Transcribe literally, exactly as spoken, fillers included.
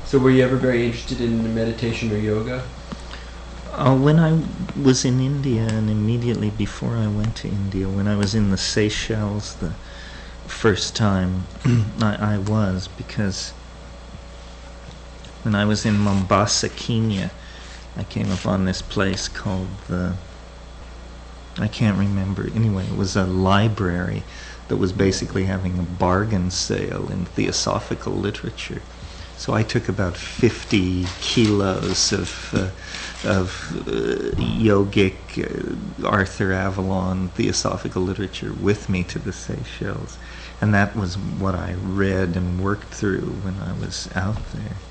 So were you ever very interested in meditation or yoga? Uh, when I was in India, and immediately before I went to India, when I was in the Seychelles the first time, I, I was, because when I was in Mombasa, Kenya, I came upon this place called the, I can't remember, anyway, it was a library that was basically having a bargain sale in theosophical literature. So I took about fifty kilos of uh, of uh, yogic uh, Arthur Avalon theosophical literature with me to the Seychelles, and that was what I read and worked through when I was out there.